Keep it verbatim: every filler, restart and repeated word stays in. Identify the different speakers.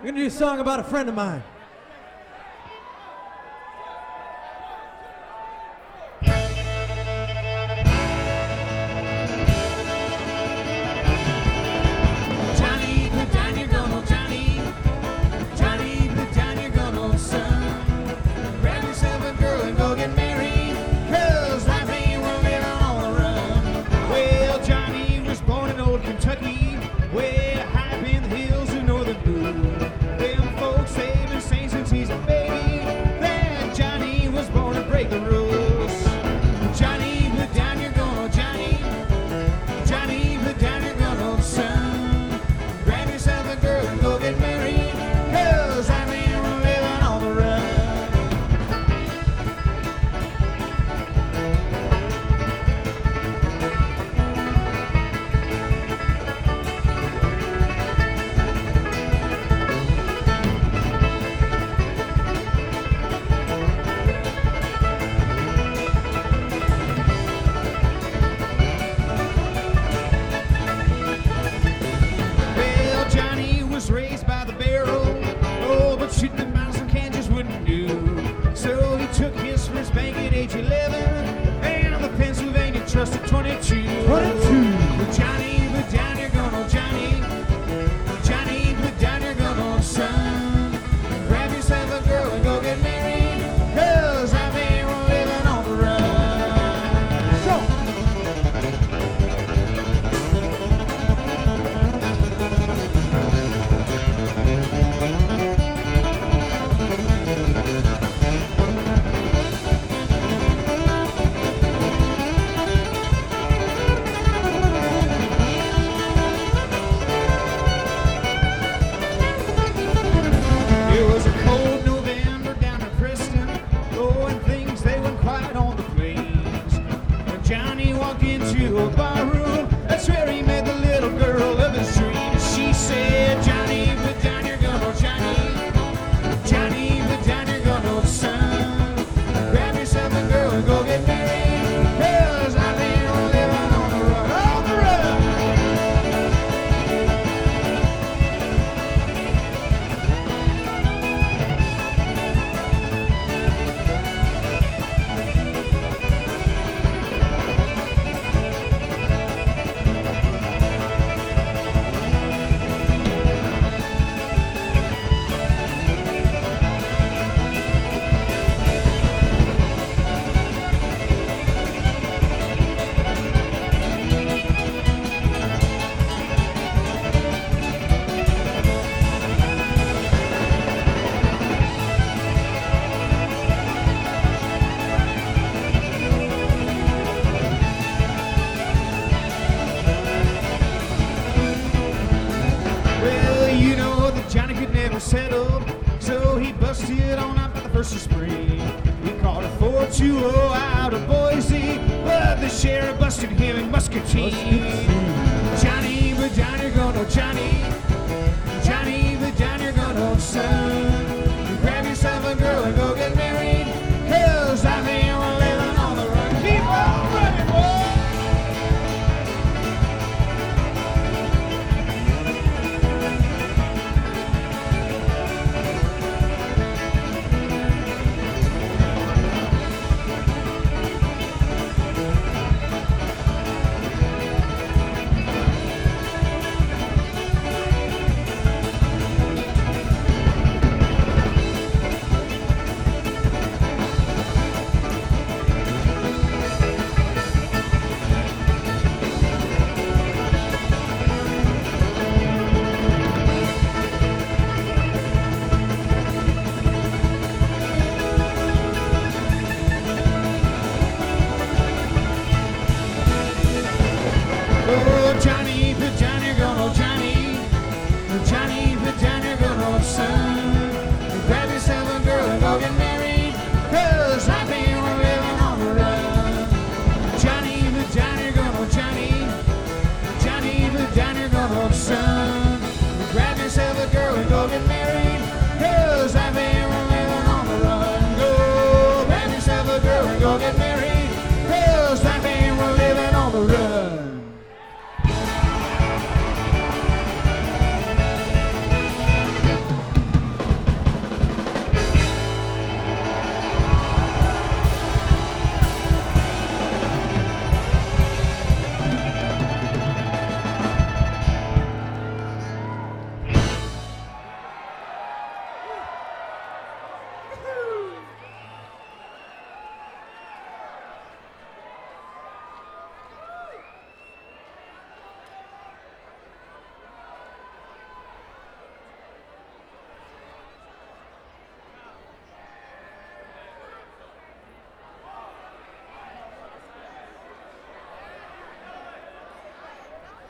Speaker 1: We're gonna do a song about a friend of mine.
Speaker 2: Johnny, put down your gun, oh Johnny. Johnny, put down your gun, oh son. Grab yourself a girl and go get married, 'cause life ain't worth living on the run. Well, Johnny was born in old Kentucky, way high up in the hills of northern Blue. Them folks they've been saying since he's a baby that Johnny was born to break the rules. Johnny, put down your gun, oh Johnny. Johnny, put down your gun, oh son. Grab yourself a girl and go get married, 'cause I mean we're living on the run. Well, Johnny was raised by the barrel. Oh, but shooting the mountains and can just wouldn't do. So he took his first bank at age eleven, and the Pennsylvania Trust at twenty-two.
Speaker 1: twenty-two.
Speaker 2: Johnny, put down your gun, oh Johnny. Johnny, put down your gun, oh son. Grab yourself a girl and go get married, 'cause I mean we're living on the run.
Speaker 1: So,
Speaker 2: It was a cold November down in Preston. Oh, and things they went quiet on the plains. When Johnny walked into a barroom, that's where he met the little girl of his dreams. She said, Johnny, put down your gun, oh Johnny. Johnny, put down your gun, oh son. Grab yourself a girl and go get married, 'cause I think we're living on the run. On the run! Well, you know that Johnny could never settle, so he busted on up at the first of spring. He called a four two oh out of Boise, but the sheriff busted him in Muscatine. Johnny, put down your gun, oh Johnny. Johnny, put down your gun, oh son. Grab yourself a girl and go get married, 'cause I think we're living on the run. Keep on running, boy! Oh, Johnny, put down your gun, oh Johnny. Johnny, put down your gun, oh son.